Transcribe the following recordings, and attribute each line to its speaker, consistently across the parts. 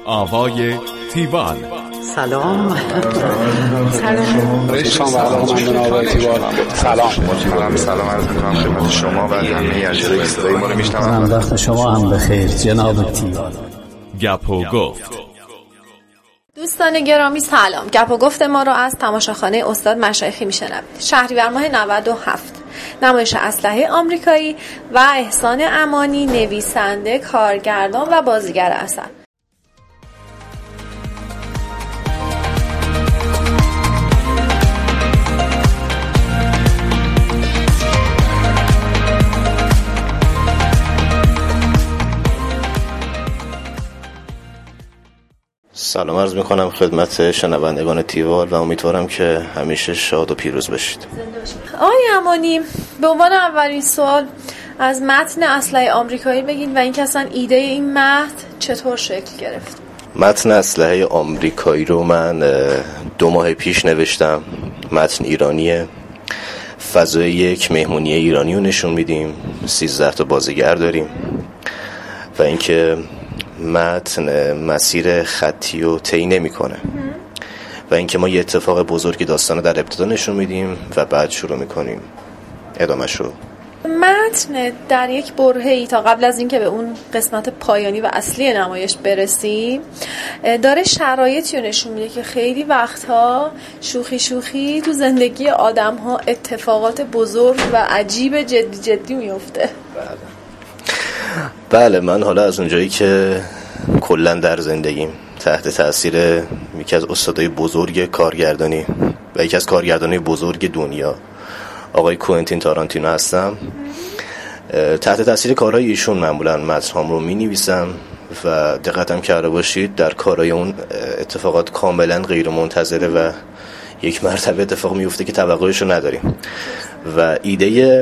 Speaker 1: آوای تیوال.
Speaker 2: سلام.
Speaker 3: سلام عرض می‌کنم خدمت شما و همه اجرای صدای ما رو میشنوند.
Speaker 2: وقت شما هم بخیر جناب تیوال.
Speaker 1: گپ و گفت.
Speaker 4: دوستان گرامی سلام. گپ و گفت ما رو از تماشاخانه استاد مشایخی میشنوید. شهریور ماه 97 نمایش اسلحه آمریکایی و احسان امانی نویسنده، کارگردان و بازیگر اثر.
Speaker 5: سلام عرض میکنم خدمت شنوندگان تیوال و امیدوارم که همیشه شاد و پیروز باشید.
Speaker 4: آقای امانی، به عنوان اولین سوال از متن اسلحه آمریکایی بگید و اینکه اصلا ایده این متن چطور شکل گرفت؟
Speaker 5: متن اسلحه آمریکایی رو من 2 ماه پیش نوشتم. متن ایرانیه. فضای یک مهمونی ایرانی رو نشون میدیم. 13 تا بازیگر داریم و اینکه متن مسیر خطی رو طی نمی‌کنه و اینکه ما یه اتفاق بزرگی داستان در ابتدا نشون میدیم و بعد شروع میکنیم ادامه‌شو.
Speaker 4: متن در یک برهه‌ای تا قبل از اینکه به اون قسمت پایانی و اصلی نمایش برسیم داره شرایطی رو نشون میده که خیلی وقتها شوخی تو زندگی آدم‌ها اتفاقات بزرگ و عجیب جدی میفته.
Speaker 5: بله، من حالا از اونجایی که کلا در زندگیم تحت تاثیر یکی از استادای بزرگ کارگردانی و یکی از کارگردانای بزرگ دنیا آقای کوئنتین تارانتینو هستم، تحت تاثیر کارهای ایشون معمولا متن‌هام رو می‌نویسم و دقتم کرده باشید در کارهای اون اتفاقات کاملا غیر منتظره و یک مرتبه اتفاق میفته که توقعش رو نداریم و ایده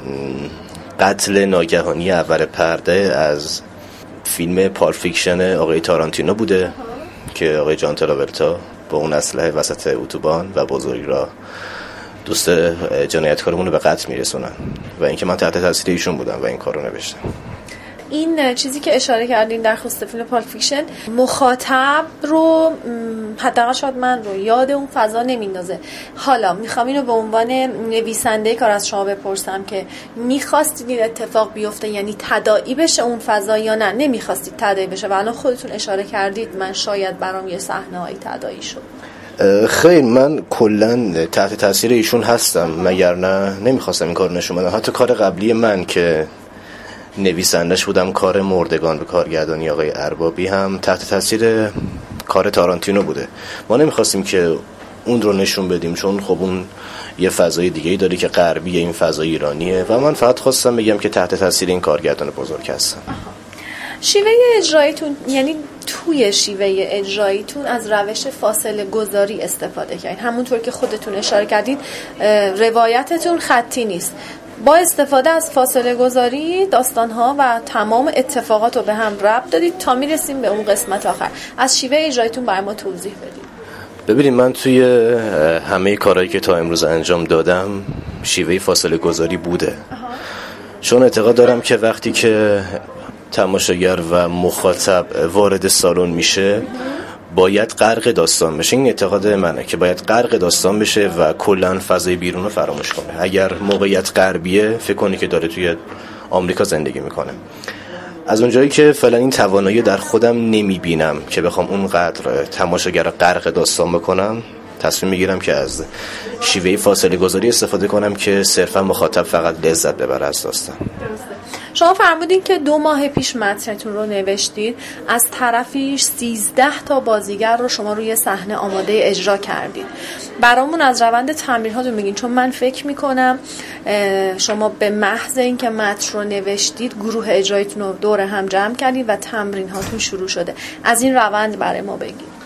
Speaker 5: قتل ناگهانی اول پرده از فیلم پالپ فیکشن آقای تارانتینو بوده که آقای جان تراولتا با اون اسلحه وسط اتوبان و بزرگی را دوست جنایتکارمون رو به قتل میرسونن و اینکه من تحت تاثیر ایشون بودم و این کار رو نوشتم.
Speaker 4: این چیزی که اشاره کردین در خصوص فیلم پالپ فیکشن مخاطب رو حداقل شاید من رو یاد اون فضا نمیندازه. حالا میخوام اینو به عنوان نویسنده کار از شما بپرسم که میخواستید این اتفاق بیفته، یعنی تداعی بشه اون فضا یا نه نمیخواستید تداعی بشه و الان خودتون اشاره کردید من شاید برام یه صحنه‌ای تداعی شد؟
Speaker 5: خیر، من کلا تحت تاثیر ایشون هستم، مگر نه نمیخواستم این کار نشون بدم. حتی کار قبلی من که نویسندش بودم، کار مردگان به کارگردانی آقای اربابی، هم تحت تاثیر کار تارانتینو بوده. ما نمیخواستیم که اون رو نشون بدیم چون خب اون یه فضای دیگه‌ای داره که غربی، این فضای ایرانیه و من فقط خواستم بگم که تحت تاثیر این کارگردان بزرگ هستم.
Speaker 4: شیوه اجراییتون، یعنی توی شیوه اجراییتون از روش فاصله گذاری استفاده کردین، همونطور که خودتون اشاره کردین روایتتون خطی نیست. با استفاده از فاصله گذاری داستان‌ها و تمام اتفاقات رو به هم ربط دادید تا میرسیم به اون قسمت آخر. از شیوه اجراییتون برای ما توضیح بدید.
Speaker 5: ببینید، من توی همه کارهایی که تا امروز انجام دادم شیوه فاصله گذاری بوده. چون اعتقاد دارم که وقتی که تماشاگر و مخاطب وارد سالن میشه باید غرق داستان بشه. این اعتقاد منه که باید غرق داستان بشه و کلا فضای بیرون رو فراموش کنه. اگر موقعیت غربیه فکر کنی که داره توی آمریکا زندگی میکنه. از اونجایی که فعلا این توانایی در خودم نمیبینم که بخوام اونقدر تماشاگر رو غرق داستان بکنم، تصمیم میگیرم که از شیوه فاصله گذاری استفاده کنم که صرفا مخاطب فقط لذت ببره از داستان.
Speaker 4: شما فرمودین که 2 ماه پیش متنتون رو نوشتید، از طرفیش 13 تا بازیگر رو شما روی صحنه آماده اجرا کردید. برامون از روند تمرین هاتون بگین، چون من فکر میکنم شما به محض اینکه متن رو نوشتید گروه اجراییتون رو دور هم جمع کردید و تمرین هاتون شروع شده. از این روند برای ما بگید.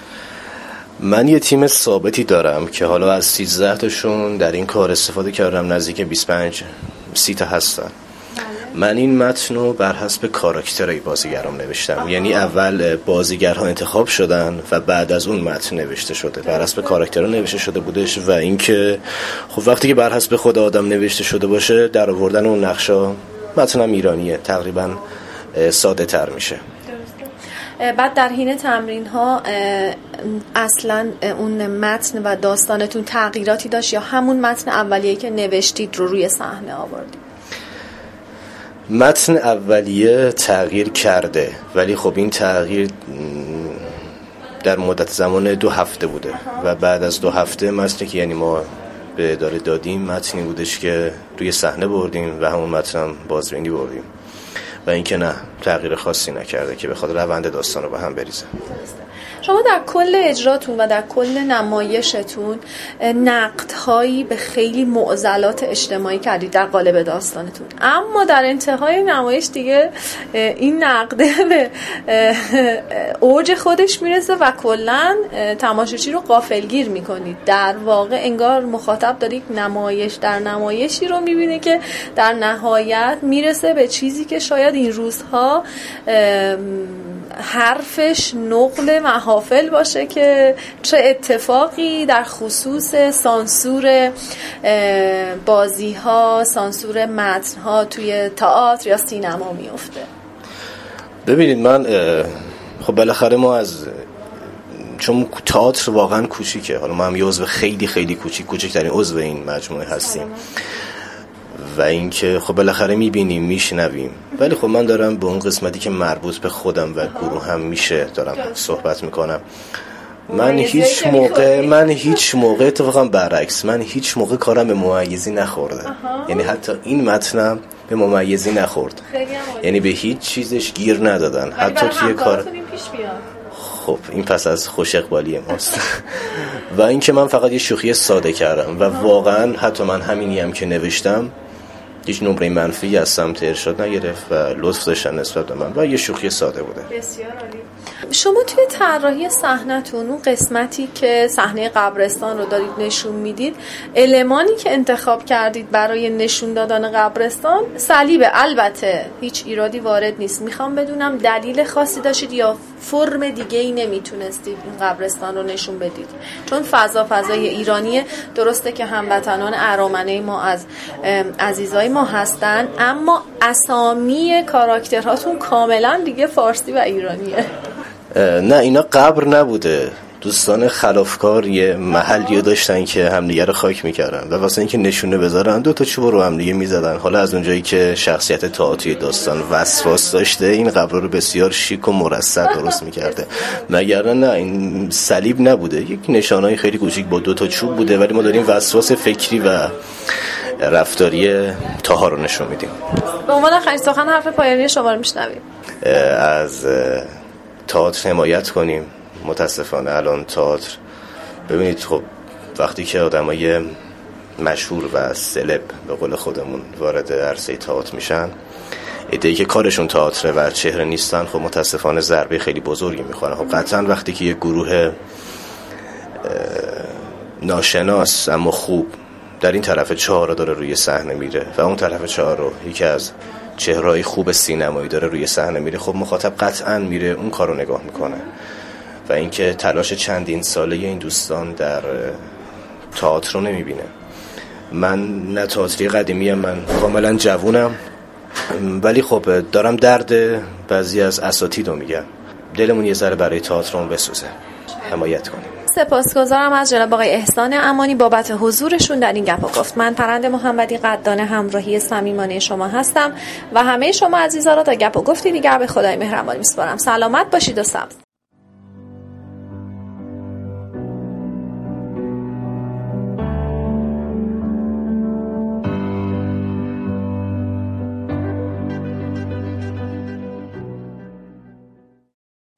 Speaker 5: من یه تیم ثابتی دارم که حالا از 13 تاشون در این کار استفاده کردم، نزدیک 25-30 تا هستن. من این متن رو بر حسب کاراکترهای بازیگرام نوشتم. یعنی اول بازیگرها انتخاب شدن و بعد از اون متن نوشته شده، بر حسب کاراکترها نوشته شده بودش و اینکه خب وقتی که بر حسب خود آدم نوشته شده باشه در آوردن اون نقشا، متنم ایرانیه، تقریبا ساده تر میشه.
Speaker 4: بعد در حین تمرین ها اصلا اون متن و داستانتون تغییراتی داشت یا همون متن اولیه که نوشتید رو روی صحنه آوردید؟
Speaker 5: متن اولیه تغییر کرده، ولی خب این تغییر در مدت زمان 2 هفته بوده و بعد از 2 هفته متنی که یعنی ما به اداره دادیم متنی بودش که روی صحنه بردیم و همون متن هم بازبینی بردیم و این که نه تغییر خاصی نکرده که بخواد روند داستان رو به هم بریزه.
Speaker 4: شما در کل اجراتون و در کل نمایشتون نقدهایی به خیلی معضلات اجتماعی کردید در قالب داستانتون، اما در انتهای نمایش دیگه این نقده به اوج خودش میرسه و کلا تماشاچی رو غافلگیر میکنید. در واقع انگار مخاطب داره یک نمایش در نمایشی رو میبینه که در نهایت میرسه به چیزی که شاید این روزها حرفش نقل محافل باشه که چه اتفاقی در خصوص سانسور بازی ها، سانسور متن ها توی تئاتر یا سینما میفته.
Speaker 5: ببینید من خب بالاخره ما از چون تئاتر واقعا کوچیکه، حالا ما هم یه عضو خیلی خیلی کوچکترین عضو این مجموعه هستیم و اینکه خب بالاخره میبینیم میشنویم، ولی خب من دارم به اون قسمتی که مربوط به خودم و گروه هم میشه دارم صحبت میکنم. من هیچ موقع اتفاقا برعکس، من هیچ موقع کارم به ممیزی نخورده. یعنی حتی این متنم به ممیزی نخورد، یعنی به هیچ چیزش گیر ندادن حتی توی کار. خب این پس از خوش اقبالی ماست. و اینکه من فقط یه شوخی ساده کردم و واقعا حتی من همینی هم که نوشتم هیچ نمره منفی از سمت ارشاد نگرفت و لطف داشتن نسبت به من و یه شوخی ساده بوده.
Speaker 4: بسیار عالی. شما توی طراحی صحنه‌تون اون قسمتی که صحنه قبرستان رو دارید نشون میدید، المانی که انتخاب کردید برای نشون دادن قبرستان صلیبه. البته هیچ ایرادی وارد نیست، میخوام بدونم دلیل خاصی داشتید یا فرم دیگه‌ای نمیتونستید این قبرستان رو نشون بدید؟ چون فضای ایرانیه، درسته که هموطنان ارامنه ما از عزیزای ما هستن، اما اسامی کاراکترهاتون کاملا دیگه فارسی و ایرانیه.
Speaker 5: نه اینا قبر نبوده، دوستان خلافکار یه محلی داشتن که همدیگه رو خاک میکردن و واسه اینکه نشونه بذارن 2 تا چوب رو همدیگه میزدن. حالا از اونجایی که شخصیت تئاتری داستان وسواس داشته، این قبر رو بسیار شیک و مرصع درست میکرده، مگر نه این صلیب نبوده، یک نشانهای خیلی کوچیک با 2 تا چوب بوده، ولی ما داریم وسواس فکری و رفتاری طاها رو نشون میدیم.
Speaker 4: به عنوان آخرین سخن حرف پایانی شما رو میشنویم.
Speaker 5: از تئاتر حمایت کنیم. متاسفانه الان تئاتر ببینید خب وقتی که آدمای مشهور و سلب به قول خودمون وارد عرصه تئاتر میشن، ایده‌ای که کارشون تئاتر و چهره نیستن، خب متاسفانه ضربه خیلی بزرگی میخورن. خب قطعا وقتی که یک گروه ناشناس اما خوب در این طرف 4 داره روی صحنه میره و اون طرف 4 رو یکی از چهره‌های خوب سینمایی داره روی صحنه میره، خب مخاطب قطعا میره اون کارو نگاه میکنه. و اینکه تلاش چندین ساله این دوستان در تئاتر رو نمیبینه. من نه تئاتری قدیمی ام، من کاملا جوونم، ولی خب دارم درد بعضی از اساتید رو میگم. دلمون یه ذره برای تئاترمون بسوزه، حمایت کنیم.
Speaker 4: سپاسگزارم از جناب آقای احسان امانی بابت حضورشون در این گپ و گفت. من پرنده محمدی قدردان همراهی صمیمانه شما هستم و همه شما عزیزان را تا گپ و گفتی دیگر به خدای مهربان میسپارم. سلامت باشید و سبز.